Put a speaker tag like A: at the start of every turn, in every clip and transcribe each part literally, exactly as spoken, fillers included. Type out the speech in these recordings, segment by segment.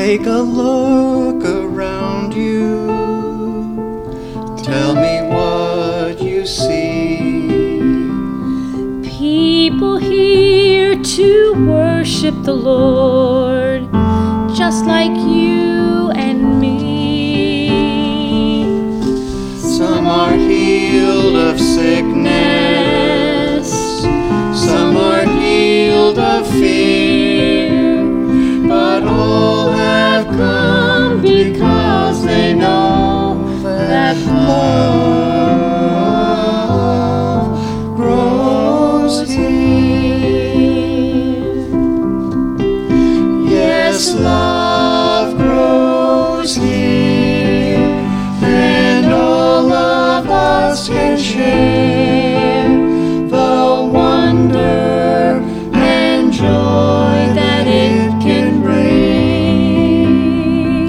A: Take a look around you. Tell me what you see.
B: People here to worship the Lord, just like you and me.
A: Some are healed of sickness, some are healed of fear, but all have come because they know that love grows here. Yes, love grows here, and all of us can share the wonder and joy that it can bring.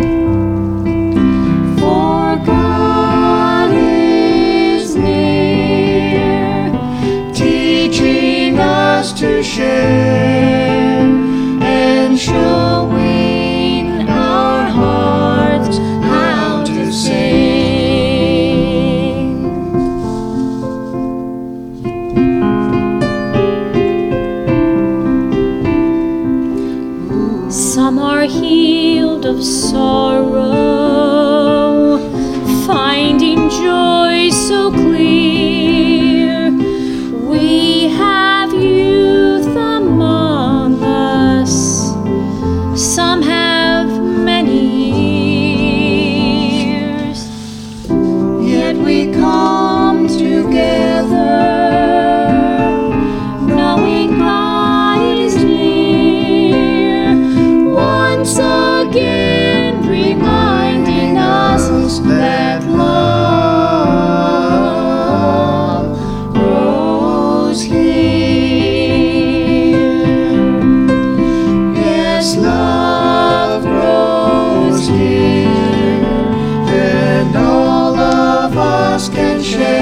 A: For God is near, teaching us to share and showing our hearts how to sing.
B: Some are healed of sorrow, finding joy so clear. We have youth among us, some have many years. Yet we come together, knowing God is near, once again reminding us that love grows here. Yes, love grows here, and all of us can share